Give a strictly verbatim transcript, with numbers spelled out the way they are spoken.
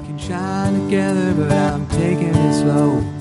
can shine together, but I'm taking it slow.